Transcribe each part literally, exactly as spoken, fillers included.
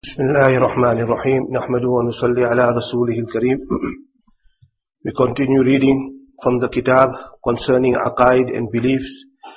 Bismillahirrahmanirrahim. Nahmadu wa nusalli ala rasulihil kareem. We continue reading from the kitab concerning aqaid and beliefs.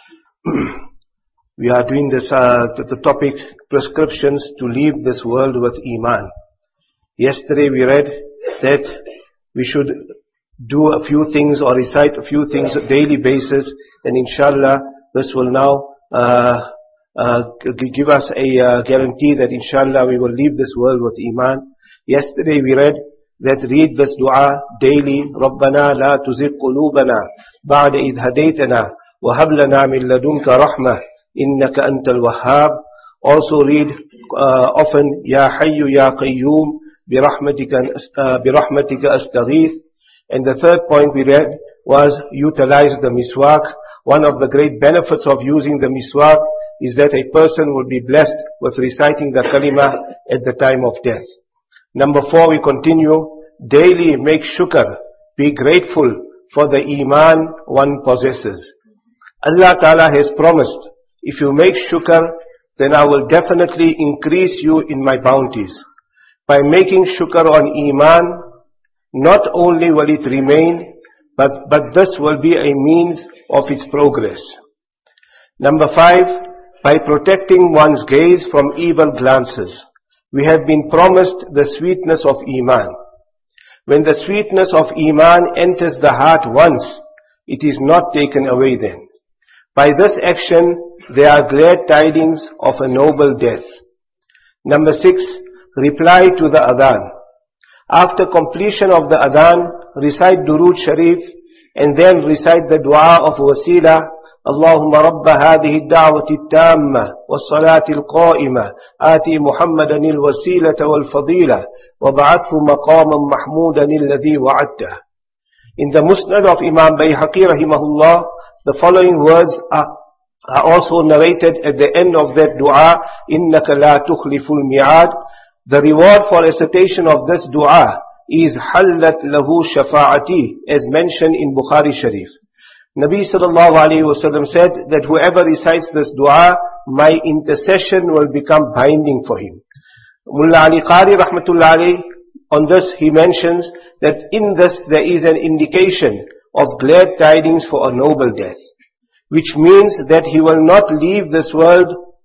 We are doing this, uh, the, the topic, prescriptions to leave this world with iman. Yesterday we read that we should do a few things or recite a few things on a daily basis, and inshallah this will now uh, Uh, give us a uh, guarantee that inshallah we will leave this world with iman. Yesterday we read that read this dua daily. Rabbana la tuzigh qulubana ba'da idh hadaytana wa hab lana min ladunka rahmah innaka antal wahhab. Also read uh, often Ya Hayyu Ya Qayyum bi rahmatika uh, bi rahmatika astaghith. And the third point we read was utilize the miswak. One of the great benefits of using the miswak is that a person will be blessed with reciting the kalimah at the time of death. Number four, we continue, daily make shukr, be grateful for the iman one possesses. Allah Ta'ala has promised, if you make shukr, then I will definitely increase you in my bounties. By making shukr on iman, not only will it remain, but, but this will be a means of its progress. Number five, by protecting one's gaze from evil glances. We have been promised the sweetness of iman. When the sweetness of iman enters the heart once, it is not taken away then. By this action, there are glad tidings of a noble death. Number six, reply to the adhan. After completion of the adhan, recite Durood Sharif and then recite the dua of wasila. اللهم رب هذه الدعوة التامة والصلاة القائمة آتي محمدا الوسيلة والفضيلة وابعثه مقاما محمودا الذي وعدته. In the Musnad of Imam Bayhaqi rahimahullah, the following words are, are also narrated at the end of that dua, إنك لا تخلف الميعاد. The reward for recitation of this dua is حلت له شفاعتي, as mentioned in Bukhari Sharif. Nabi sallallahu alayhi wa sallam said that whoever recites this dua, my intercession will become binding for him. Mullah Ali Qari rahmatullah alayhi, on this he mentions that in this there is an indication of glad tidings for a noble death, which means that he will not leave this world,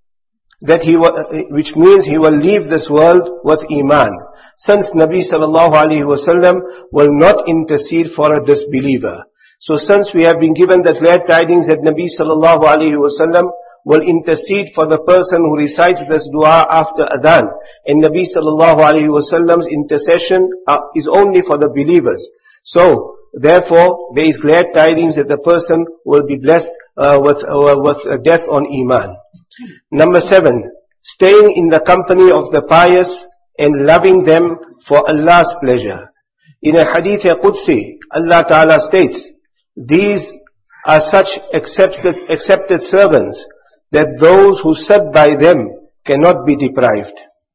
that he will, which means he will leave this world with iman, since Nabi sallallahu alayhi wa sallam will not intercede for a disbeliever. So since we have been given the glad tidings that Nabi sallallahu alayhi wa sallam will intercede for the person who recites this dua after adhan, and Nabi sallallahu alayhi wa sallam's intercession uh, is only for the believers. So therefore there is glad tidings that the person will be blessed uh, with, uh, with uh, death on iman. Number seven, staying in the company of the pious and loving them for Allah's pleasure. In a hadith Qudsi, Allah Ta'ala states, these are such accepted, accepted servants that those who sit by them cannot be deprived.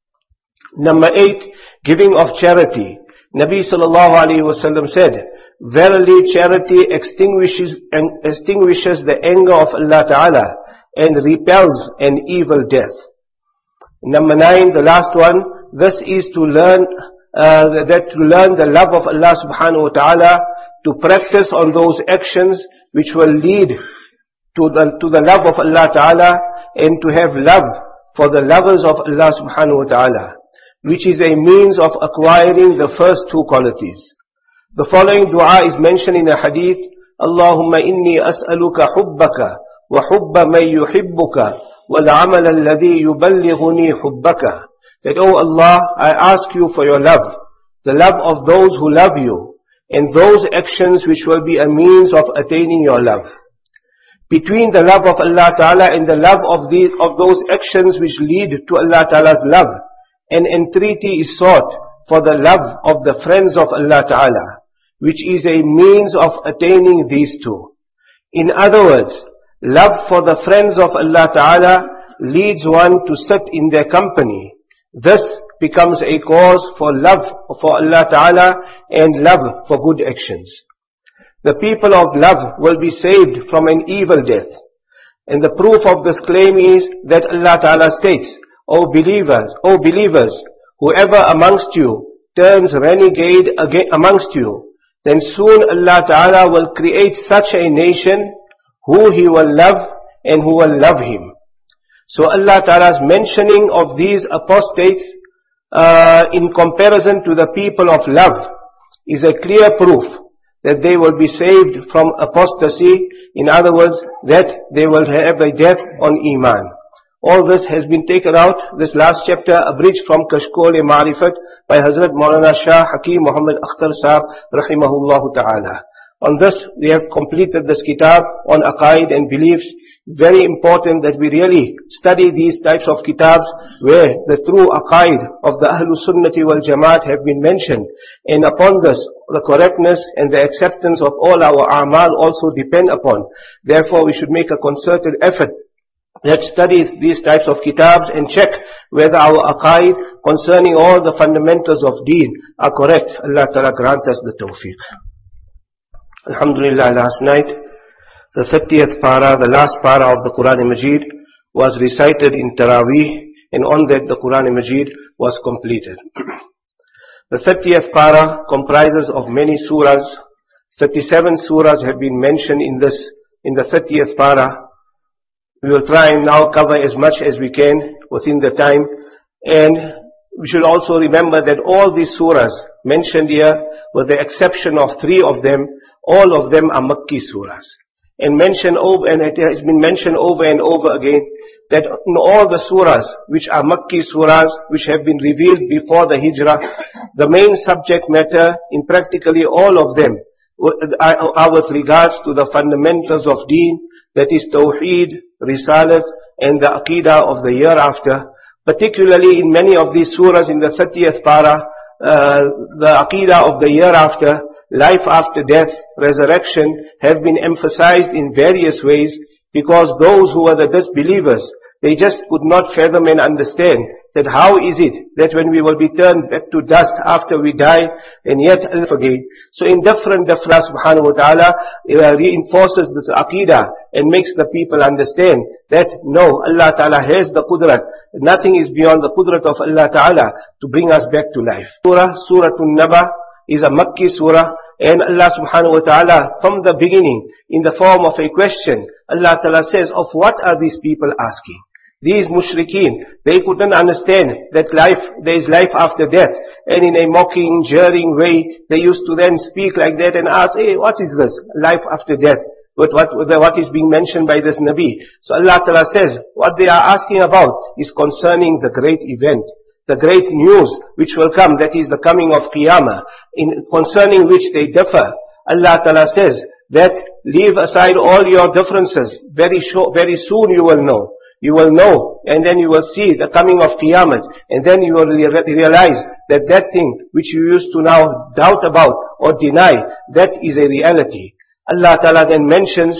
Number eight, giving of charity. Nabi sallallahu alayhi wa sallam said, verily charity extinguishes, extinguishes the anger of Allah Ta'ala and repels an evil death. Number nine, the last one, this is to learn, uh, that to learn the love of Allah subhanahu wa ta'ala, to practice on those actions which will lead to the, to the love of Allah Ta'ala, and to have love for the lovers of Allah Subhanahu wa Ta'ala, which is a means of acquiring the first two qualities. The following dua is mentioned in a hadith, Allahumma inni as'aluka hubbaka wa hubba man yuhibbuka wal amal alladhi yuballighuni hubbaka. That, oh Allah, I ask you for your love, the love of those who love you, and those actions which will be a means of attaining your love. Between the love of Allah Ta'ala and the love of these, of those actions which lead to Allah Ta'ala's love, an entreaty is sought for the love of the friends of Allah Ta'ala, which is a means of attaining these two. In other words, love for the friends of Allah Ta'ala leads one to sit in their company. This becomes a cause for love for Allah Ta'ala and love for good actions. The people of love will be saved from an evil death. And the proof of this claim is that Allah Ta'ala states, O believers, O believers, whoever amongst you turns renegade amongst you, then soon Allah Ta'ala will create such a nation who He will love and who will love Him. So Allah Ta'ala's mentioning of these apostates uh, in comparison to the people of love is a clear proof that they will be saved from apostasy. In other words, that they will have a death on Iman. All this has been taken out, this last chapter, abridged from Kashkol-e-Ma'rifat by Hazrat Maulana Shah Hakim Muhammad Akhtar Sahab, rahimahullah ta'ala. On this, we have completed this kitab on aqaid and beliefs. Very important that we really study these types of kitabs where the true aqaid of the Ahlul Sunnati wal Jamaat have been mentioned. And upon this, the correctness and the acceptance of all our a'mal also depend upon. Therefore, we should make a concerted effort that studies these types of kitabs and check whether our aqaid concerning all the fundamentals of deen are correct. Allah Ta'ala grant us the tawfiq. Alhamdulillah, last night, the thirtieth para, the last para of the Quran Majid was recited in Taraweeh, and on that the Quran Majid was completed. The thirtieth para comprises of many surahs. thirty-seven surahs have been mentioned in this, in the thirtieth para. We will try and now cover as much as we can within the time. And we should also remember that all these surahs mentioned here, with the exception of three of them, all of them are Makki surahs. And mentioned over, and it has been mentioned over and over again, that in all the surahs, which are Makki surahs, which have been revealed before the Hijrah, the main subject matter in practically all of them are with regards to the fundamentals of deen, that is Tawheed, Risalat, and the Aqidah of the hereafter. Particularly in many of these surahs in the thirtieth para, uh, the Aqidah of the hereafter, life after death, resurrection, have been emphasized in various ways, because those who are the disbelievers, they just could not fathom and understand that how is it that when we will be turned back to dust after we die, and yet again. So in different different subhanahu wa ta'ala uh, reinforces this aqidah and makes the people understand that no, Allah ta'ala has the qudrat. Nothing is beyond the qudrat of Allah ta'ala to bring us back to life. Surah, Surah An-Naba is a Makki surah, and Allah subhanahu wa ta'ala from the beginning, in the form of a question, Allah ta'ala says, of what are these people asking? These mushrikeen, they couldn't understand that life, there is life after death. And in a mocking, jeering way, they used to then speak like that and ask, hey, what is this? Life after death. But what, what is being mentioned by this Nabi? So Allah Ta'ala says, what they are asking about is concerning the great event, the great news which will come, that is the coming of Qiyamah, in concerning which they differ. Allah Ta'ala says that leave aside all your differences. Very short, very soon you will know. You will know, and then you will see the coming of Qiyamah, and then you will realize that that thing which you used to now doubt about or deny, that is a reality. Allah Ta'ala then mentions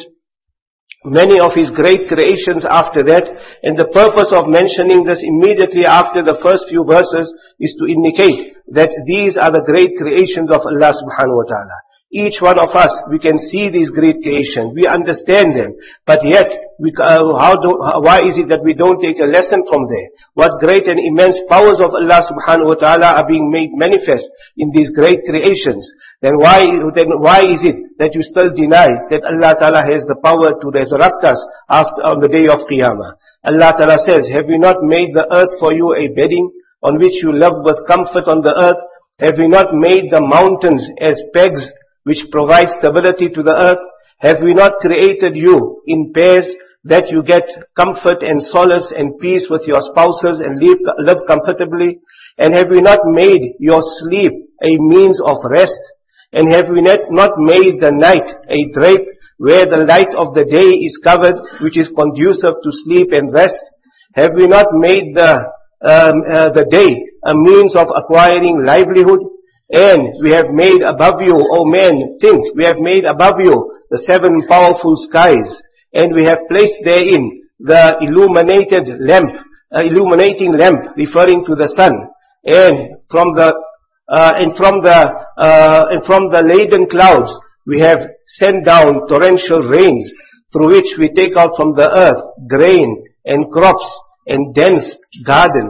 many of His great creations after that, and the purpose of mentioning this immediately after the first few verses is to indicate that these are the great creations of Allah subhanahu wa ta'ala. Each one of us, we can see these great creations, we understand them, but yet, we, uh, how do, how, why is it that we don't take a lesson from there? What great and immense powers of Allah subhanahu wa ta'ala are being made manifest in these great creations? Then why, then why is it that you still deny that Allah ta'ala has the power to resurrect us after, on the day of Qiyamah? Allah ta'ala says, have we not made the earth for you a bedding on which you live with comfort on the earth? Have we not made the mountains as pegs which provide stability to the earth? Have we not created you in pairs that you get comfort and solace and peace with your spouses and live, live comfortably? And have we not made your sleep a means of rest? And have we not, not made the night a drape where the light of the day is covered, which is conducive to sleep and rest? Have we not made the, um, uh, the day a means of acquiring livelihood? And we have made above you, O men, think, we have made above you the seven powerful skies, and we have placed therein the illuminated lamp, uh, illuminating lamp, referring to the sun, and from the, uh, and from the, uh, and from the laden clouds, we have sent down torrential rains, through which we take out from the earth grain and crops and dense gardens.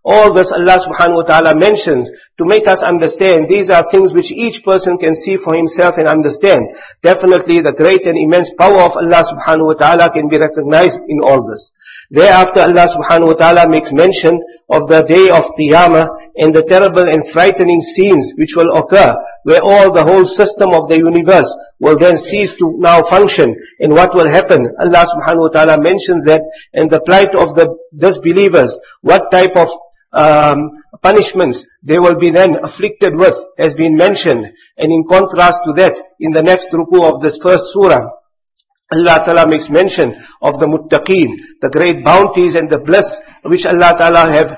All this Allah subhanahu wa ta'ala mentions to make us understand these are things which each person can see for himself and understand. Definitely the great and immense power of Allah subhanahu wa ta'ala can be recognized in all this. Thereafter Allah subhanahu wa ta'ala makes mention of the day of Qiyamah and the terrible and frightening scenes which will occur, where all the whole system of the universe will then cease to now function. And what will happen? Allah subhanahu wa ta'ala mentions that, and the plight of the disbelievers, what type of um, punishments they will be then afflicted with, has been mentioned. And in contrast to that, in the next ruku of this first surah, Allah Ta'ala makes mention of the muttaqeen, the great bounties and the bliss which Allah Ta'ala have,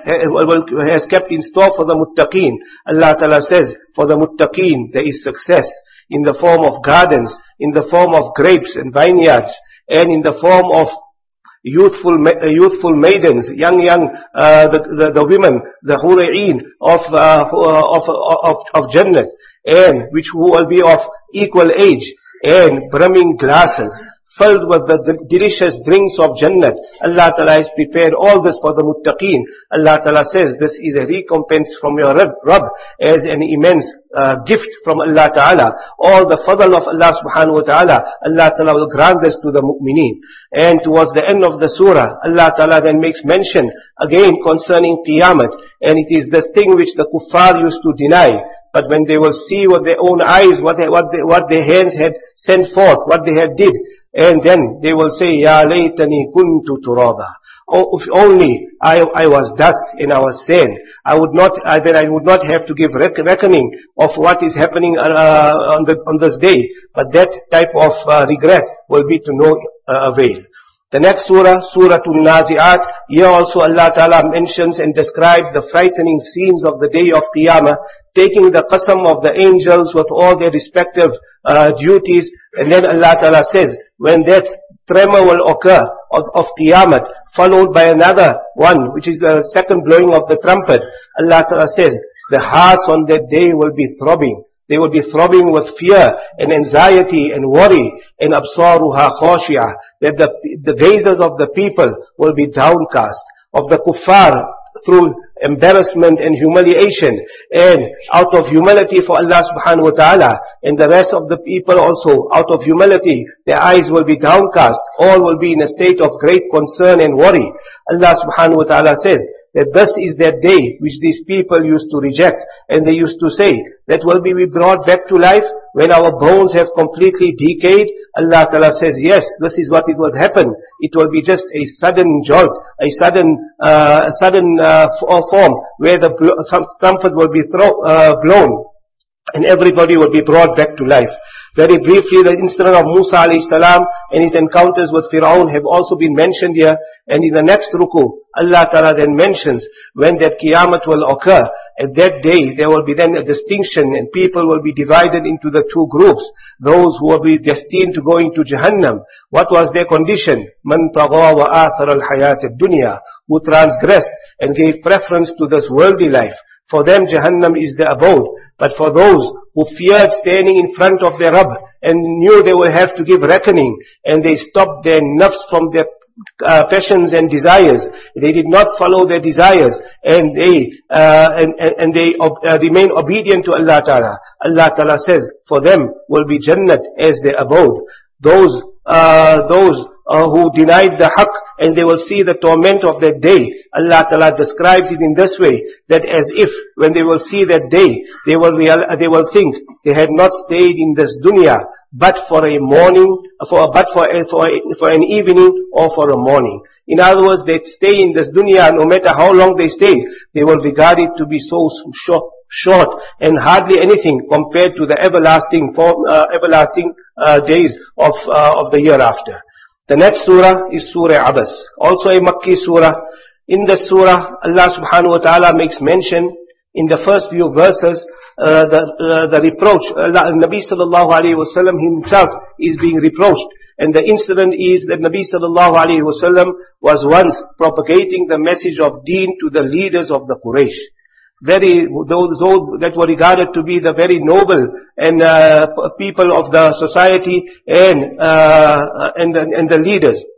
has kept in store for the muttaqeen. Allah Ta'ala says, for the muttaqeen there is success in the form of gardens, in the form of grapes and vineyards, and in the form of youthful youthful maidens, young young uh, the, the the women, the hura'een of, uh, of of of Jannat, and which who will be of equal age, and brimming glasses filled with the delicious drinks of Jannat. Allah Ta'ala has prepared all this for the muttaqeen. Allah Ta'ala says this is a recompense from your Rabb, as an immense uh, gift from Allah Ta'ala. All the fadl of Allah subhanahu wa ta'ala, Allah Ta'ala will grant this to the mu'mineen. And towards the end of the surah, Allah Ta'ala then makes mention again concerning Qiyamah. And it is this thing which the kuffar used to deny. But when they will see with their own eyes what they, what they, what their hands had sent forth, what they had did, and then they will say, Ya laytani kuntu turaba. Oh, if only I, I was dust and I was sand. I would not, I, then I would not have to give reckoning of what is happening uh, on, the, on this day. But that type of uh, regret will be to no uh, avail. The next surah, Surah An-Nazi'at, here also Allah Ta'ala mentions and describes the frightening scenes of the day of Qiyamah, taking the qasam of the angels with all their respective uh, duties. And then Allah Ta'ala says, when that tremor will occur of, of Qiyamah, followed by another one, which is the second blowing of the trumpet, Allah Ta'ala says, the hearts on that day will be throbbing. They will be throbbing with fear and anxiety and worry, and absaruha khashi'ah, that the, the gazes of the people will be downcast, of the kuffar through embarrassment and humiliation, and out of humility for Allah subhanahu wa ta'ala, and the rest of the people also, out of humility, their eyes will be downcast, all will be in a state of great concern and worry. Allah subhanahu wa ta'ala says, that this is that day which these people used to reject, and they used to say, that will be brought back to life when our bones have completely decayed. Allah Ta'ala says, yes, this is what it will happen. It will be just a sudden jolt, a sudden, uh, sudden uh, form, where the trumpet will be throw, uh, blown, and everybody will be brought back to life. Very briefly, the incident of Musa alayhi salam and his encounters with Fir'aun have also been mentioned here. And in the next ruku, Allah Ta'ala then mentions when that Qiyamah will occur. At that day, there will be then a distinction, and people will be divided into the two groups. Those who will be destined to go into Jahannam. What was their condition? Man tagha wa athara al-hayat ad-dunya, who transgressed and gave preference to this worldly life. For them, Jahannam is the abode. But for those who feared standing in front of their Rabb and knew they will have to give reckoning, and they stopped their nafs from their uh, passions and desires, they did not follow their desires, and they uh, and, and, and they ob- uh, remain obedient to Allah Ta'ala. Allah Ta'ala says, for them will be Jannat as their abode. Those uh, those uh, who denied the haqq, and they will see the torment of that day. Allah Ta'ala describes it in this way, that as if when they will see that day, they will real, they will think they had not stayed in this dunya, but for a morning, for but for a, for a, for an evening or for a morning. In other words, they stay in this dunya, no matter how long they stay, they will regard it to be so short, short and hardly anything compared to the everlasting form, uh, everlasting uh, days of uh, of the hereafter. The next surah is Surah Abas, also a Makki surah. In the surah, Allah subhanahu wa ta'ala makes mention in the first few verses, uh, the, uh, the reproach. Allah, Nabi sallallahu alayhi wa sallam himself is being reproached. And the incident is that Nabi sallallahu alayhi wa sallam was once propagating the message of deen to the leaders of the Quraysh. Very, those, those that were regarded to be the very noble and uh, people of the society and, uh, and, and the leaders.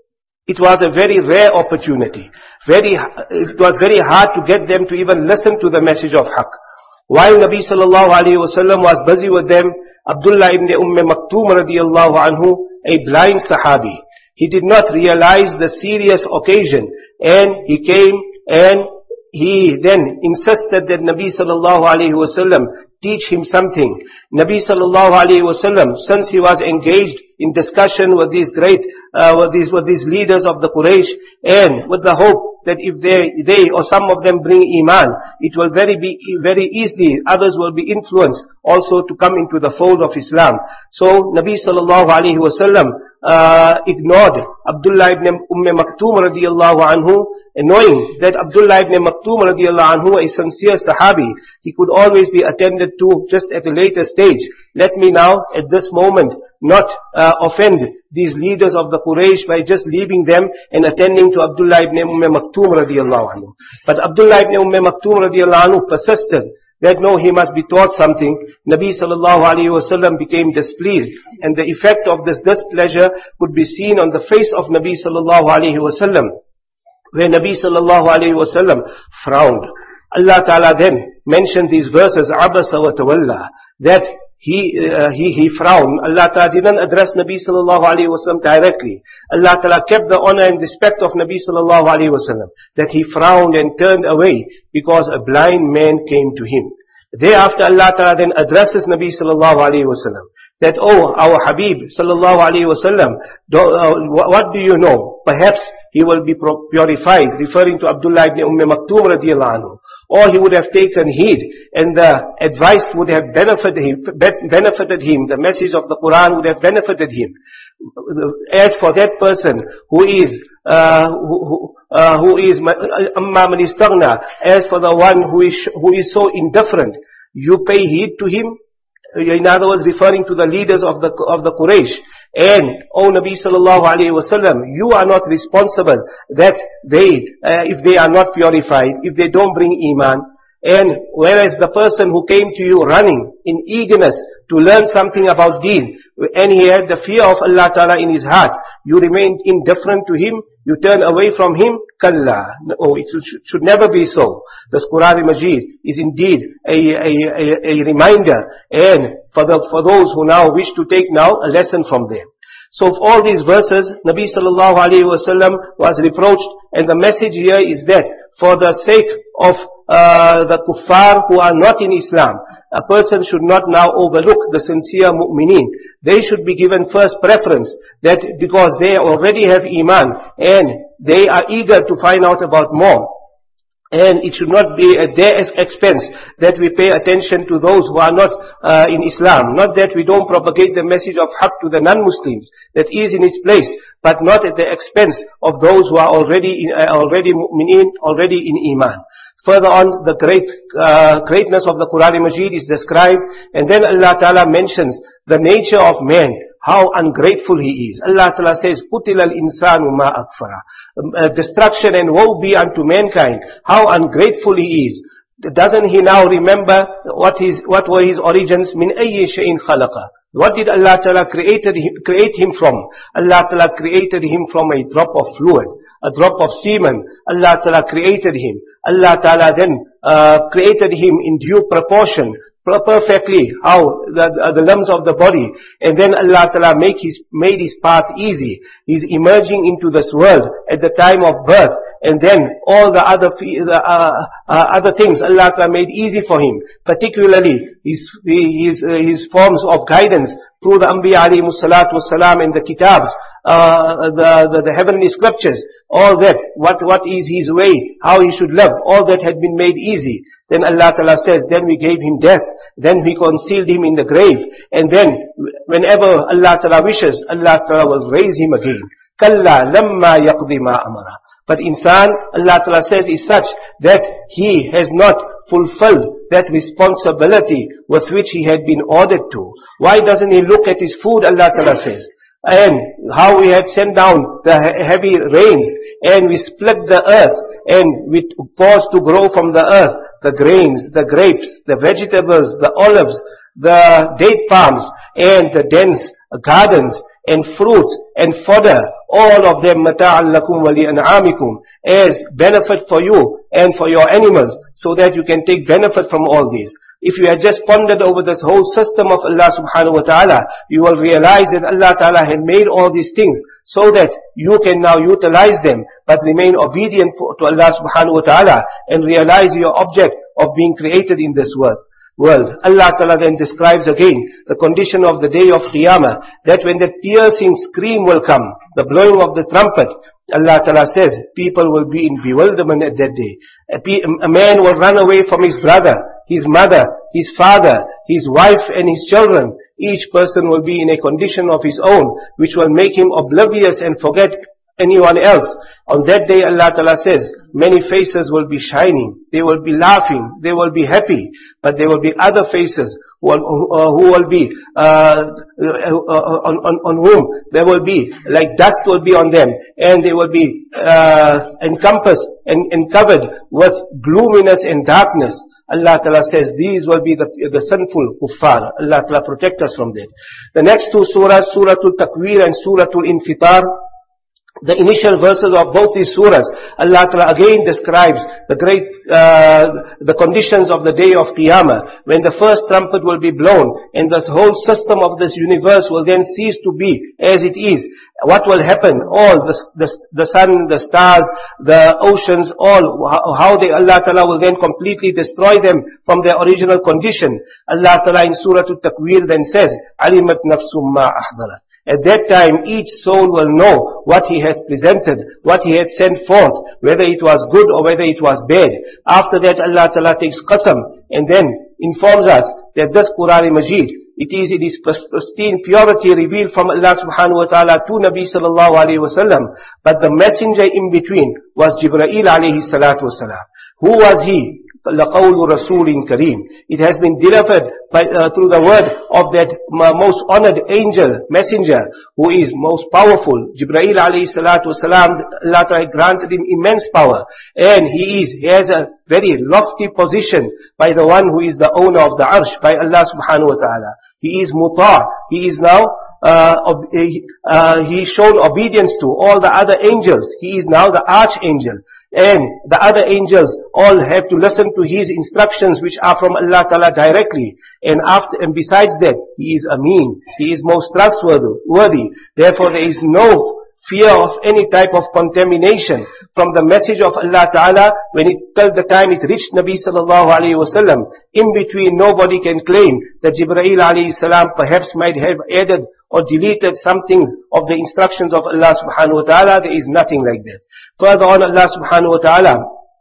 It was a very rare opportunity. Very, it was very hard to get them to even listen to the message of Haqq. While Nabi sallallahu alayhi wasallam was busy with them, Abdullah ibn Umm Maktoum radiyallahu anhu, a blind Sahabi, he did not realize the serious occasion, and he came and he then insisted that Nabi sallallahu alayhi wasallam teach him something. Nabi sallallahu alayhi wasallam, since he was engaged in discussion with these great, uh, with these, with these leaders of the Quraysh, and with the hope that if they, they or some of them bring Iman, it will very be, very easily, others will be influenced also to come into the fold of Islam. So, Nabi sallallahu alayhi wasallam, uh, ignored Abdullah ibn Umm Maktoum radiyallahu anhu, knowing that Abdullah ibn Maktoum radiyallahu anhu, a sincere Sahabi, he could always be attended to just at a later stage. Let me now, at this moment, not uh, offend these leaders of the Quraysh by just leaving them and attending to Abdullah ibn Umm Maktoum radiyallahu anhu. But Abdullah ibn Umm Maktoum radiyallahu anhu persisted that no, he must be taught something. Nabi sallallahu alayhi wasallam became displeased, and the effect of this displeasure could be seen on the face of Nabi sallallahu alayhi wasallam, where Nabi sallallahu alayhi wasallam frowned. Allah Ta'ala then mentioned these verses, Abasa wa Tawalla, that he, uh, he, he frowned. Allah Ta'ala didn't address Nabi sallallahu alayhi wasallam directly. Allah Ta'ala kept the honor and respect of Nabi sallallahu alayhi wasallam, that he frowned and turned away because a blind man came to him. Thereafter Allah Ta'ala then addresses Nabi sallallahu alayhi wasallam, that, oh, our Habib sallallahu alayhi wasallam, do, uh, what do you know? Perhaps he will be purified, referring to Abdullah ibn Umm Maktoum radiyallahu anhu. Or he would have taken heed, and the advice would have benefited him, benefited him, the message of the Quran would have benefited him. As for that person who is, uh, who, uh, who is, amma man istaghna, as for the one who is, who is so indifferent, you pay heed to him. In other words, referring to the leaders of the, of the Quraysh. And, O Nabi sallallahu alayhi wasallam, you are not responsible that they, uh, if they are not purified, if they don't bring Iman. And whereas the person who came to you running in eagerness to learn something about Deen, and he had the fear of Allah Ta'ala in his heart, you remained indifferent to him, you turn away from him, kalla. Oh, it should, should never be so. The Quran Majid is indeed a, a, a, a reminder, and for the, for those who now wish to take now a lesson from them. So of all these verses, Nabi sallallahu alayhi wasallam was reproached, and the message here is that for the sake of uh, the kuffar who are not in Islam, a person should not now overlook the sincere mu'mineen. They should be given first preference, that because they already have Iman and they are eager to find out about more. And it should not be at their expense that we pay attention to those who are not uh, in Islam. Not that we don't propagate the message of Haqq to the non-Muslims. That is in its place, but not at the expense of those who are already in, uh, already mu'mineen, already in Iman. Further on, the great uh, greatness of the Quran Majid is described, and then Allah Ta'ala mentions the nature of man, how ungrateful he is. Allah Ta'ala says, قُتِلَ الْإِنسَانُ مَا أَكْفَرَ. Destruction and woe be unto mankind, how ungrateful he is. Doesn't he now remember what his, what were his origins? مِنْ أَيِّ شَيْءٍ خَلَقَ. What did Allah Ta'ala created him, create him from? Allah Ta'ala created him from a drop of fluid, a drop of semen. Allah Ta'ala created him. Allah Ta'ala then uh, created him in due proportion, perfectly, how the, the limbs of the body. And then Allah Ta'ala make his, made his path easy. He's emerging into this world at the time of birth. And then all the other the, uh, uh, other things Allah Ta'ala made easy for him. Particularly his his uh, his forms of guidance through the Anbiya alayhimu salatu wassalam and the kitabs, uh, the, the the heavenly scriptures. All that, what what is his way, how he should live, all that had been made easy. Then Allah Ta'ala says, then we gave him death, then we concealed him in the grave, and then whenever Allah Ta'ala wishes, Allah Ta'ala will raise him again. Kalla lamma yaqdi ma amara. But insan, Allah Ta'ala says, is such that he has not fulfilled that responsibility with which he had been ordered to. Why doesn't he look at his food, Allah Ta'ala says? And how we had sent down the heavy rains, and we split the earth, and we caused to grow from the earth the grains, the grapes, the vegetables, the olives, the date palms, and the dense gardens, and fruits and fodder, all of them mata'an lakum wa li'an'amikum, as benefit for you and for your animals, so that you can take benefit from all these. If you had just pondered over this whole system of Allah subhanahu wa ta'ala, you will realize that Allah ta'ala had made all these things so that you can now utilize them, but remain obedient to Allah subhanahu wa ta'ala and realize your object of being created in this world. World. Allah Ta'ala then describes again the condition of the day of Qiyamah, that when the piercing scream will come, the blowing of the trumpet, Allah Ta'ala says, people will be in bewilderment at that day. A, pe- a man will run away from his brother, his mother, his father, his wife and his children. Each person will be in a condition of his own, which will make him oblivious and forget anyone else. On that day, Allah Ta'ala says, many faces will be shining, they will be laughing, they will be happy, but there will be other faces who will, uh, who will be, uh, uh, on, on, on whom there will be, like dust will be on them, and they will be, uh, encompassed and, and covered with gloominess and darkness. Allah Ta'ala says, these will be the, the sinful kuffar. Allah Ta'ala protect us from that. The next two surahs, Suratul Takwir and Suratul Infitar, the initial verses of both these surahs, Allah Ta'ala again describes the great, uh, the conditions of the day of Qiyamah, when the first trumpet will be blown, and this whole system of this universe will then cease to be as it is. What will happen? All, the, the, the sun, the stars, the oceans, all, how they, Allah Ta'ala will then completely destroy them from their original condition. Allah Ta'ala in Surah Al-Takwir then says, Alimat nafsum ma ahdarat. At that time, each soul will know what he has presented, what he had sent forth, whether it was good or whether it was bad. After that, Allah Ta'ala takes qasam and then informs us that this Quran Majid, it is in its pristine purity revealed from Allah subhanahu wa ta'ala to Nabi sallallahu alayhi wa sallam. But the messenger in between was Jibreel alayhi salatu wa salam. Who was he? لَقَوْلُ رَسُولٍ كَرِيمٍ. It has been delivered by, uh, through the word of that uh, most honored angel, messenger, who is most powerful. Jibreel alayhi salatu wasalam, Allah Ta'ala granted him immense power. And he is, he has a very lofty position by the one who is the owner of the arsh, by Allah subhanahu wa ta'ala. He is muta'. He is now Uh, uh, he showed obedience to all the other angels. He is now the archangel. And the other angels all have to listen to his instructions, which are from Allah Ta'ala directly. And after, and besides that, he is Ameen. He is most trustworthy. Worthy. Therefore, there is no fear of any type of contamination from the message of Allah Ta'ala when it, till the time it reached Nabi sallallahu alayhi wa sallam. In between, nobody can claim that Jibreel alayhi salam perhaps might have added or deleted some things of the instructions of Allah subhanahu wa ta'ala. There is nothing like that. Further on, Allah subhanahu wa ta'ala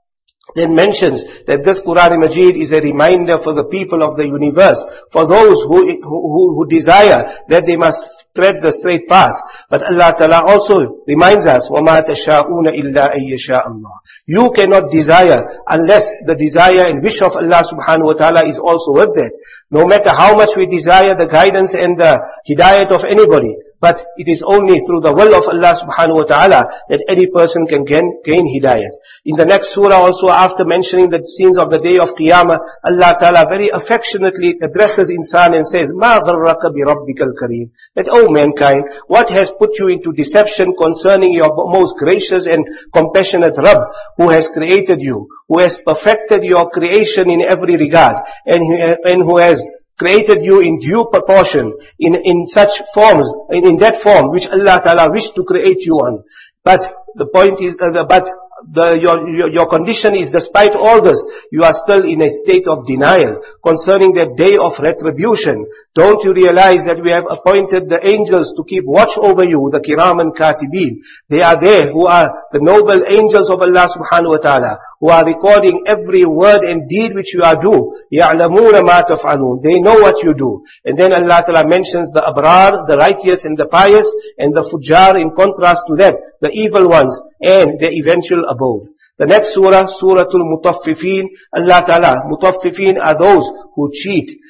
then mentions that this Quran Majid is a reminder for the people of the universe, for those who, who, who desire that they must tread the straight path. But Allah Ta'ala also reminds us, وَمَا تَشَاءُونَ إِلَّا أَن يَشَاءَ اللَّهُ. You cannot desire unless the desire and wish of Allah subhanahu wa ta'ala is also with that. No matter how much we desire the guidance and the hidayat of anybody, but it is only through the will of Allah subhanahu wa ta'ala that any person can gain, gain hidayat. In the next surah also, after mentioning the scenes of the day of Qiyamah, Allah Ta'ala very affectionately addresses insan and says, مَا غَرَّكَ بِرَبِّكَ الْكَرِيمِ. That, O mankind, what has put you into deception concerning your most gracious and compassionate Rabb, who has created you, who has perfected your creation in every regard, and, and who has created you in due proportion, in, in such forms, in, in that form which Allah Ta'ala wished to create you on. But the point is, uh, the, but the, your, your, your condition is, despite all this, you are still in a state of denial concerning that day of retribution. Don't you realize that we have appointed the angels to keep watch over you, the kiram and katibin? They are there, who are the noble angels of Allah subhanahu wa ta'ala, who are recording every word and deed which you are do. يَعْلَمُونَ مَا تَفْعَلُونَ. They know what you do. And then Allah Ta'ala mentions the abrar, the righteous and the pious, and the fujar in contrast to that, the evil ones, and their eventual abode. The next surah, Suratul Mutaffifin, Allah Ta'ala, Mutaffifin are those who cheat,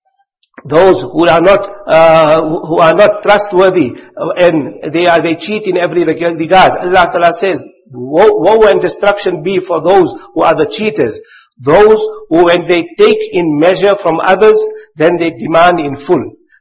those who are not, uh, who are not trustworthy, uh, and they are, they cheat in every regard. Allah Ta'ala says, woe, woe and destruction be for those who are the cheaters. Those who, when they take in measure from others, then they demand in full.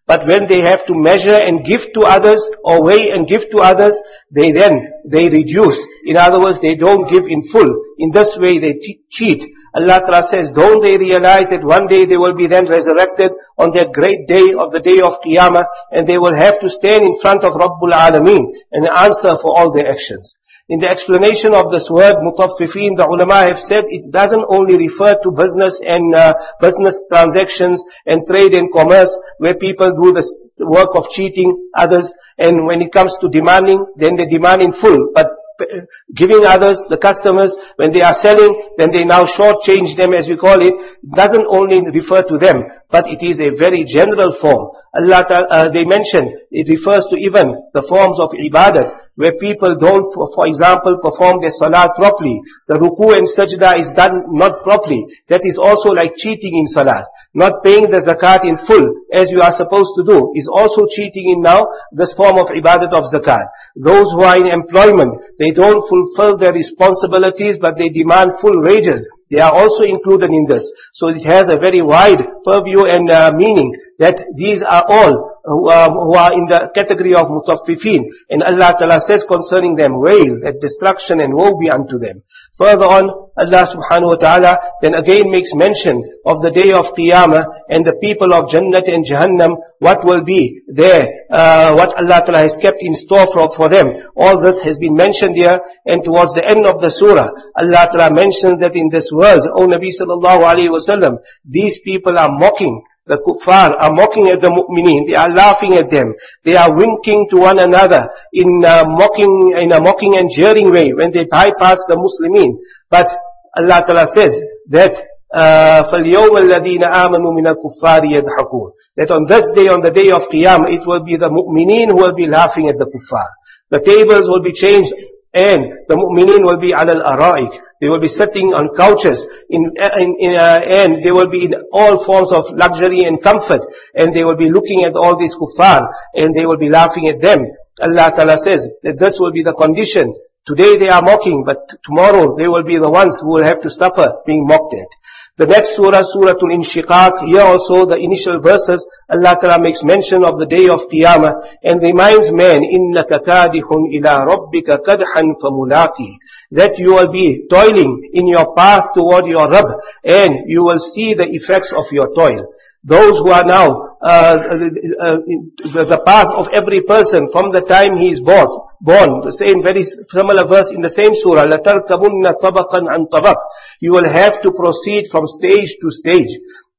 But when they have to measure and give to others, or weigh and give to others, they then, they reduce. In other words, they don't give in full. In this way they cheat. Allah Ta'ala says, don't they realize that one day they will be then resurrected on that great day of the day of Qiyamah, and they will have to stand in front of Rabbul Alameen and answer for all their actions. In the explanation of this word, mutaffifin, the ulama have said it doesn't only refer to business and uh, business transactions and trade and commerce, where people do the work of cheating others, and when it comes to demanding, then they demand in full. But giving others, the customers, when they are selling, then they now shortchange them, as we call it. It doesn't only refer to them, but it is a very general form. Allah, uh, they mention, it refers to even the forms of ibadat, where people don't, for, for example, perform their salat properly. The ruku and sajda is done not properly. That is also like cheating in salat. Not paying the zakat in full, as you are supposed to do, is also cheating in now this form of ibadat of zakat. Those who are in employment, they don't fulfill their responsibilities, but they demand full wages. They are also included in this. So it has a very wide purview and uh, meaning that these are all who are, who are in the category of mutaffifin. And Allah Ta'ala says concerning them, wail, that destruction and woe be unto them. Further on, Allah Subhanahu Wa Ta'ala then again makes mention of the day of Qiyamah and the people of Jannat and Jahannam, what will be there, uh, what Allah Ta'ala has kept in store for, for them. All this has been mentioned here, and towards the end of the surah, Allah Ta'ala mentions that in this world, O Nabi Sallallahu Alaihi Wasallam, these people are mocking. The kuffar are mocking at the mu'mineen. They are laughing at them. They are winking to one another in a mocking, in a mocking and jeering way when they bypass the Muslimin. But Allah Ta'ala says that, uh, فَالْيَوْمَ الَّذِينَ آمَنُوا مِنَ الْكُفَّارِ يَضْحَكُونَ. That on this day, on the day of Qiyamah, it will be the mu'mineen who will be laughing at the kuffar. The tables will be changed, and the mu'mineen will be ala al-ara'ik. They will be sitting on couches, in, in, in uh, and they will be in all forms of luxury and comfort, and they will be looking at all these kuffar, and they will be laughing at them. Allah Ta'ala says that this will be the condition. Today they are mocking, but tomorrow they will be the ones who will have to suffer being mocked at. The next surah, Suratul Inshiqaq, here also the initial verses, Allah Ta'ala makes mention of the day of Qiyamah and reminds man, إِنَّكَ كَادِحٌ إِلَىٰ رَبِّكَ كَدْحًا فَمُلَاقِهِ, that you will be toiling in your path toward your Rabb, and you will see the effects of your toil. Those who are now, uh, uh, the path of every person from the time he is born, born, the same very similar verse in the same surah, لَتَرْكَبُنَّ طَبَقًا عَنْ طَبَقٍ. You will have to proceed from stage to stage.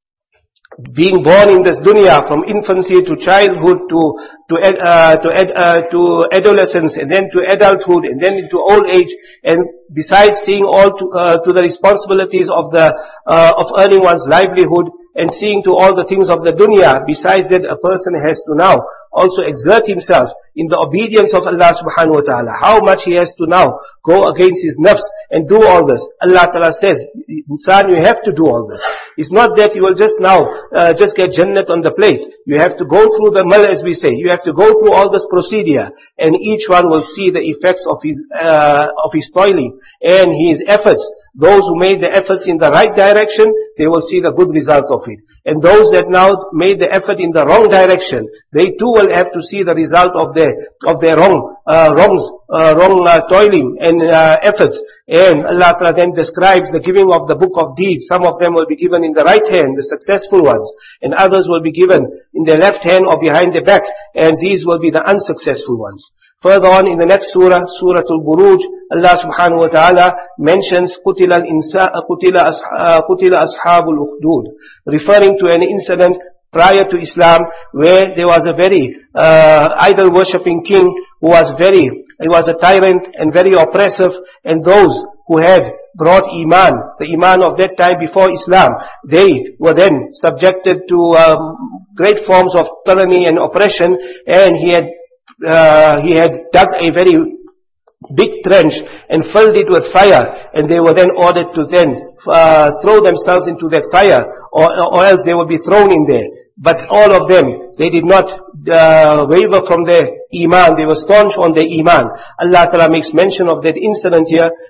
Being born in this dunya, from infancy to childhood to to uh, to ad, uh, to adolescence, and then to adulthood, and then into old age, and besides seeing all to, uh, to the responsibilities of the uh, of earning one's livelihood, and seeing to all the things of the dunya, besides that a person has to now also exert himself in the obedience of Allah Subhanahu Wa Ta'ala. How much he has to now go against his nafs and do all this. Allah Ta'ala says, Insan, you have to do all this. It's not that you will just now uh, just get Jannat on the plate. You have to go through the mal, as we say. You have to go through all this procedure, and each one will see the effects of his uh, of his toiling and his efforts. Those who made the efforts in the right direction, they will see the good result of it. And those that now made the effort in the wrong direction, they too will have to see the result of their of their wrong uh, wrongs, uh, wrong uh, toiling and uh, efforts. And Allah Ta'ala then describes the giving of the book of deeds. Some of them will be given in the right hand, the successful ones, and others will be given in their left hand or behind their back, and these will be the unsuccessful ones. Further on in the next surah, Surah Al-Buruj, Allah Subhanahu Wa Ta'ala mentions قُتِلَ الْإِنسَاءَ قُتِلَ أَصْحَابُ الْأُخْدُودِ, referring to an incident prior to Islam where there was a very uh, idol-worshipping king who was very, he was a tyrant and very oppressive, and those who had brought Iman, the Iman of that time before Islam, they were then subjected to um, great forms of tyranny and oppression, and he had Uh, he had dug a very big trench and filled it with fire, and they were then ordered to then uh, throw themselves into that fire, or, or else they would be thrown in there. But all of them, they did not uh, waver from their Iman. They were staunch on their Iman. Allah Ta'ala makes mention of that incident here,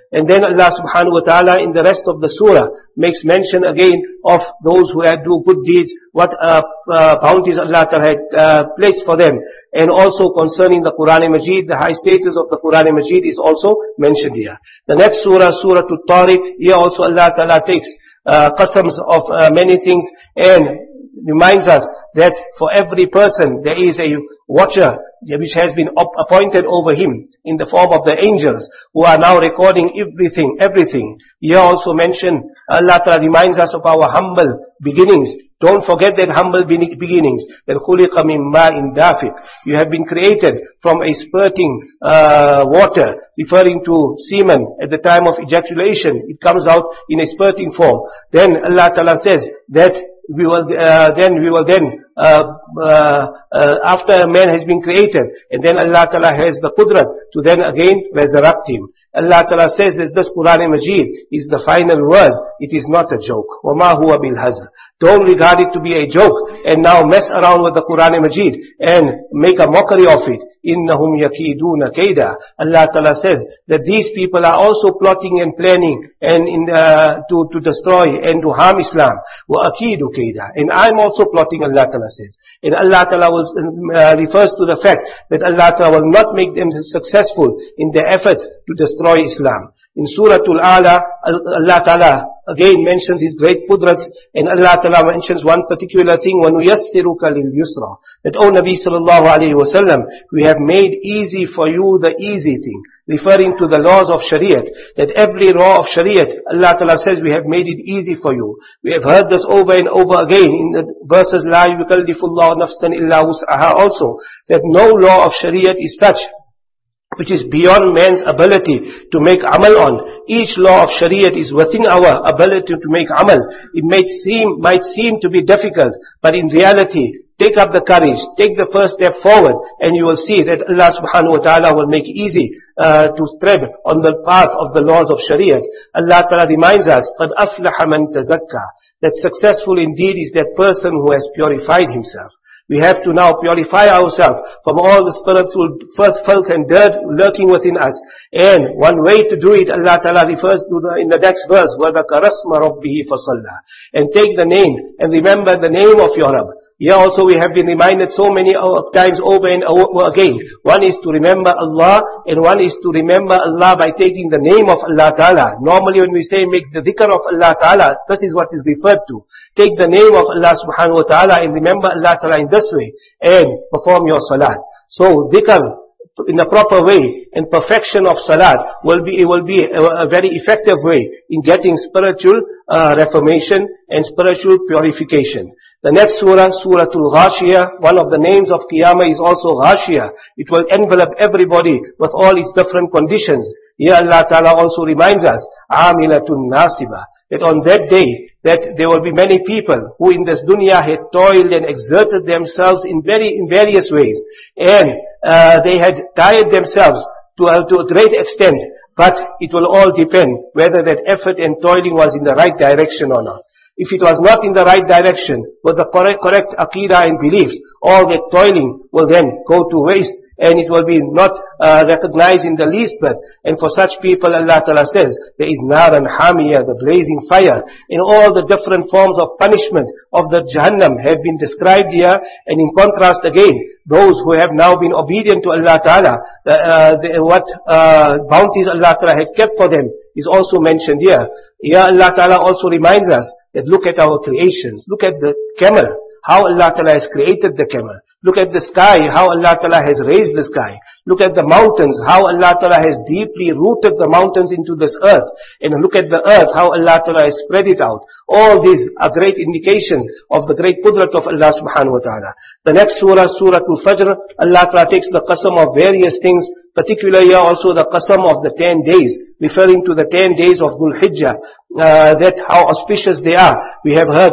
And then Allah subhanahu wa ta'ala in the rest of the surah makes mention again of those who had do good deeds, what uh, uh, bounties Allah ta'ala had uh, placed for them. And also concerning the Quran Majid, the high status of the Quran Majid is also mentioned here. The next surah, Surah At-Tariq, here also Allah ta'ala takes uh, qasams of uh, many things and reminds us that for every person there is a watcher which has been appointed over him in the form of the angels who are now recording everything, everything. Here also mentioned, Allah Ta'ala reminds us of our humble beginnings. Don't forget that humble beginnings. That خُلِقَ مِن مَاءٍ دَافِقٍ. You have been created from a spurting uh, water, referring to semen at the time of ejaculation. It comes out in a spurting form. Then Allah Ta'ala says that we will uh, then we will then uh, uh, uh, after man has been created, and then Allah Ta'ala has the qudrat to then again resurrect him. Allah Ta'ala says that this Quran Majid is the final word. It is not a joke. وَمَا هُوَ بِالْهَزْلِ. Don't regard it to be a joke and now mess around with the Quran Majid and make a mockery of it. إِنَّهُمْ يَكِيدُونَ كَيْدًا. Allah Ta'ala says that these people are also plotting and planning and in uh, to, to destroy and to harm Islam. وَأَكِيدُ كَيْدًا. And I'm also plotting, Allah Ta'ala says. And Allah Ta'ala will, uh, refers to the fact that Allah Ta'ala will not make them successful in their efforts to destroy Islam. In Surah Al-A'la, Allah Ta'ala again mentions His great qudrats, and Allah Ta'ala mentions one particular thing, وَنُيَسِّرُكَ لِلْيُسْرَى. That, O Nabi Sallallahu Alaihi Wasallam, we have made easy for you the easy thing. Referring to the laws of Shariat, that every law of Shariat, Allah Ta'ala says we have made it easy for you. We have heard this over and over again in the verses, لَا يُكَلِّفُ اللَّهُ نَفْسًا إِلَّا وُسْعَهَا also, that no law of Shariat is such which is beyond man's ability to make amal on. Each law of Shariat is within our ability to make amal. It might seem, might seem to be difficult, but in reality, take up the courage, take the first step forward, and you will see that Allah subhanahu wa ta'ala will make easy uh, to tread on the path of the laws of Shariat. Allah ta'ala reminds us, قَدْ أَفْلَحَ مَنْ تَزَكَّى. That successful indeed is that person who has purified himself. We have to now purify ourselves from all the spiritual filth and dirt lurking within us. And one way to do it, Allah Ta'ala refers to the, in the next verse, وَذَكَرَ اسْمَ رَبِّهِ فَصَلَّى. And take the name and remember the name of your Rabb. Here also we have been reminded so many times over and over again. One is to remember Allah, and one is to remember Allah by taking the name of Allah Ta'ala. Normally when we say make the dhikr of Allah Ta'ala, this is what is referred to. Take the name of Allah Subhanahu wa Ta'ala and remember Allah Ta'ala in this way and perform your salat. So dhikr in a proper way and perfection of salat will be, will be a, a very effective way in getting spiritual uh, reformation and spiritual purification. The next surah, Surah Al-Ghashiyah, one of the names of Qiyamah is also Ghashiyah. It will envelop everybody with all its different conditions. Here Allah Ta'ala also reminds us, Amilatun Nasiba, that on that day, that there will be many people who in this dunya had toiled and exerted themselves in very, in various ways. And uh, they had tired themselves to, uh, to a great extent. But it will all depend whether that effort and toiling was in the right direction or not. If it was not in the right direction, with the correct, correct aqidah and beliefs, all that toiling will then go to waste, and it will be not uh, recognized in the least bit. And for such people, Allah Ta'ala says, there is naran hamiyah, the blazing fire. In all the different forms of punishment of the Jahannam have been described here, and in contrast again, those who have now been obedient to Allah Ta'ala, the, uh, the, what uh, bounties Allah Ta'ala had kept for them is also mentioned here. Here Allah Ta'ala also reminds us that look at our creations. Look at the camel, how Allah Ta'ala has created the camel. Look at the sky, how Allah Ta'ala has raised the sky. Look at the mountains, how Allah Ta'ala has deeply rooted the mountains into this earth. And look at the earth, how Allah Ta'ala has spread it out. All these are great indications of the great qudrat of Allah Subhanahu wa Ta'ala. The next surah, Surah Al-Fajr, Allah Ta'ala takes the qasam of various things, particularly also the qasam of the ten days, referring to the ten days of Dhul Hijjah, uh, that how auspicious they are. We have heard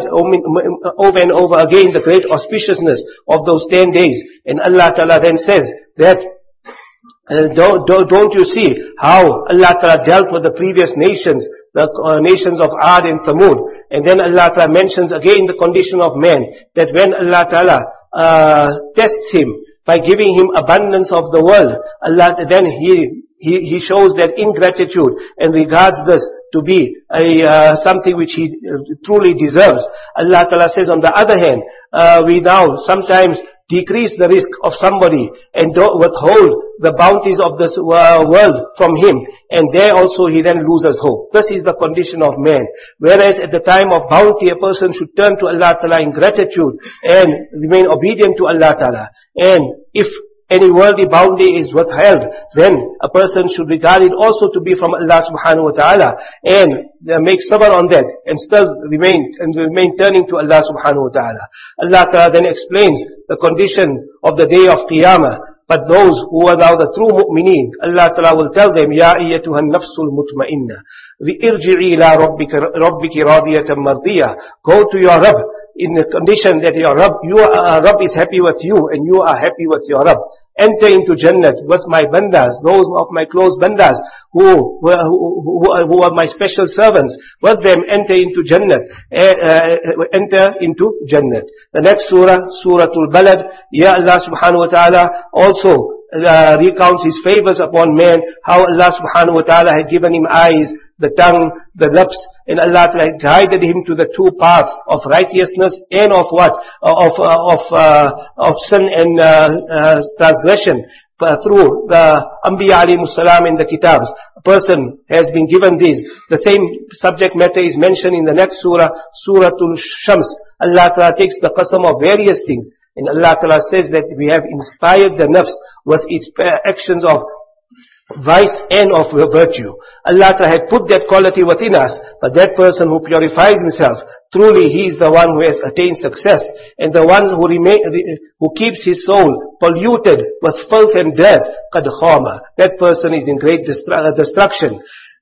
over and over again the great auspiciousness of those ten days. And Allah Ta'ala then says that, uh, don't, don't, don't you see how Allah Ta'ala dealt with the previous nations, the uh, nations of Ad and Thamud. And then Allah Ta'ala mentions again the condition of man, that when Allah Ta'ala uh, tests him by giving him abundance of the world, Allah then He he, he shows that ingratitude and regards this to be a, uh, something which he uh, truly deserves. Allah Ta'ala says, on the other hand, uh, we now sometimes decrease the risk of somebody and don't withhold the bounties of this uh, world from him, and there also he then loses hope. This is the condition of man. Whereas at the time of bounty, a person should turn to Allah Ta'ala in gratitude and remain obedient to Allah Ta'ala. And if any worldly bounty is withheld, then a person should regard it also to be from Allah Subhanahu wa Ta'ala, and uh, make sabr on that, and still remain and remain turning to Allah Subhanahu wa Ta'ala. Allah Ta'ala then explains the condition of the day of Qiyamah. But those who are now the true mu'mineen, Allah Ta'ala will tell them, Ya ayyatuhan nafsul mutma'inna, irji'i ila rabbika, rabbiki radiyatan mardiyah. Go to your Rabb in the condition that your Rabb, your uh, Rabb is happy with you and you are happy with your Rabb. Enter into Jannat with my bandas, those of my close bandas who, who, who, who are my special servants. With them enter into Jannat, uh, enter into Jannat. The next surah, Suratul Balad, Ya Allah Subhanahu wa Ta'ala also Uh, recounts his favors upon man, how Allah Subhanahu wa Ta'ala had given him eyes, the tongue, the lips, and Allah had guided him to the two paths of righteousness and of what? Uh, of uh, of uh, of sin and uh, uh, transgression. Uh, through the Anbiya alayhimus salam in the Kitabs. A person has been given these. The same subject matter is mentioned in the next surah, Suratul Shams. Allah Ta'ala takes the qasam of various things. And Allah Ta'ala says that we have inspired the nafs with its actions of vice and of virtue. Allah Ta'ala had put that quality within us, but that person who purifies himself, truly he is the one who has attained success. And the one who remain, who keeps his soul polluted with filth and dirt, qad khama. That person is in great destru- destruction.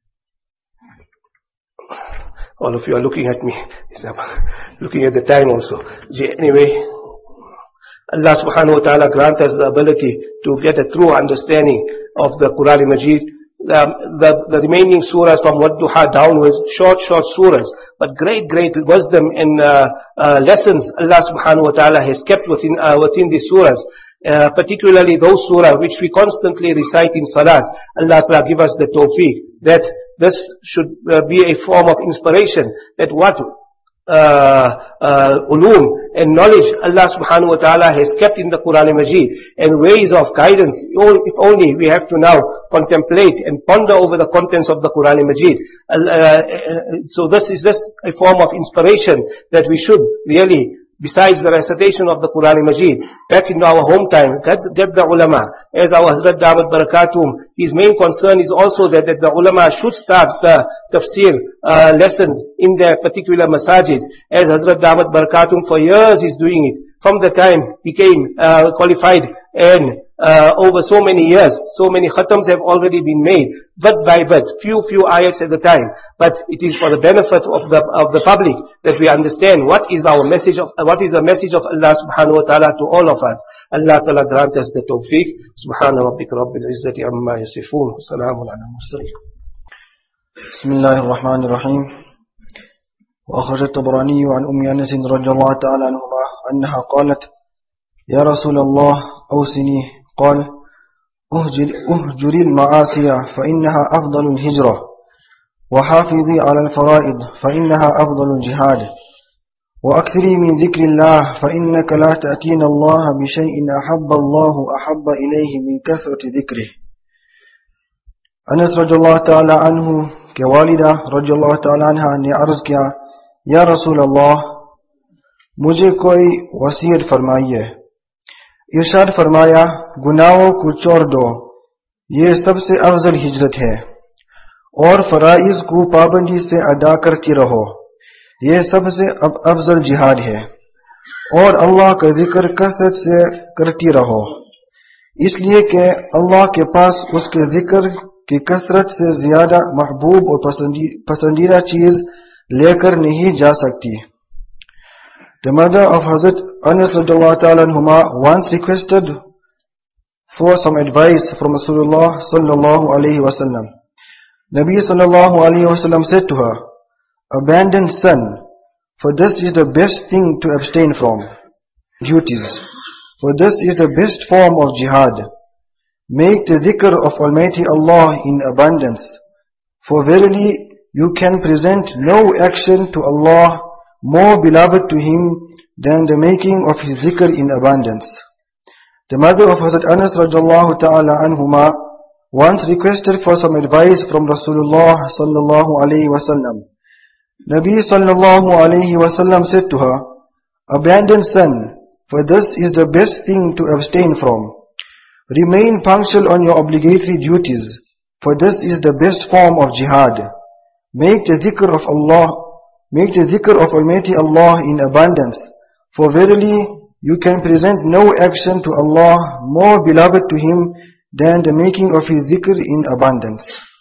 All of you are looking at me, looking at the time also. Anyway, Allah Subhanahu wa Ta'ala grant us the ability to get a true understanding of the Quran Majid. Um, the, the remaining surahs from Wadduha downwards, short, short surahs, but great, great wisdom and uh, uh, lessons Allah Subhanahu wa Ta'ala has kept within uh, within these surahs. Uh, particularly those surahs which we constantly recite in Salat. Allah Ta'ala give us the tawfiq that this should uh, be a form of inspiration, that what Uh, uh, ulum and knowledge Allah Subhanahu wa Ta'ala has kept in the Quran Majid, and ways of guidance. If only we have to now contemplate and ponder over the contents of the Quran Majid. Uh, so this is just a form of inspiration that we should really, besides the recitation of the Quran Majid, back in our home time, get, get the ulama. As our Hazrat Damat Barakatum, his main concern is also that, that the ulama should start the tafsir uh, lessons in their particular masajid. As Hazrat Damat Barakatum for years is doing it. From the time he came uh, qualified, and uh, over so many years, so many khatams have already been made, bit by bit, few few ayats at a time. But it is for the benefit of the of the public that we understand what is our message of uh, what is the message of Allah Subhanahu wa Ta'ala to all of us. Allah Ta'ala grant us the tawfiq. Subhana rabbika rabbil izzati amma yasifun. Salamun ala mursalin. Bismillahir Rahmanir Rahim. وأخرج الطبراني عن أم أنس رضي الله تعالى عنهما أنها قالت يا رسول الله أوصني قال أهجر, أهجر المعاصي فإنها أفضل الهجرة وحافظي على الفرائض فإنها أفضل الجهاد وأكثري من ذكر الله فإنك لا تأتين الله بشيء أحب الله أحب إليه من كثرة ذكره. أنس رضي الله تعالى عنه के वालिदा रज़ियल्लाहु ताला अन्हा ने अर्ज किया, या रसूल अल्लाह, मुझे कोई वसीयत फरमाइए। इरशाद फरमाया, गुनाहों को छोड़ दो, ये सबसे अफजल हिजरत है, और फराइज को पाबंदी से अदा करती रहो, ये सबसे अफजल जिहाद है, और अल्लाह का जिक्र कसरत से करती रहो, इसलिए कि अल्लाह के पास उसके जिक्र कि कसरत से ज्यादा महबूब और पसंदीदा चीज लेकर नहीं जा सकती. The mother of Hazrat Anas radhiyallahu ta'ala anhuma once requested for some advice from Rasulullah sallallahu alayhi wa sallam. Nabi sallallahu alayhi wa sallam said to her, abandon sin, for this is the best thing to abstain from duties, for this is the best form of jihad. Make the dhikr of Almighty Allah in abundance, for verily you can present no action to Allah more beloved to Him than the making of His dhikr in abundance. The mother of Hazrat Anas radiallahu ta'ala anhuma once requested for some advice from Rasulullah sallallahu alayhi wasallam. Nabi sallallahu alayhi wasallam said to her, "Abandon son, for this is the best thing to abstain from. Remain punctual on your obligatory duties, for this is the best form of jihad. Make the dhikr of Allah, make the dhikr of Almighty Allah in abundance, for verily you can present no action to Allah more beloved to Him than the making of His dhikr in abundance."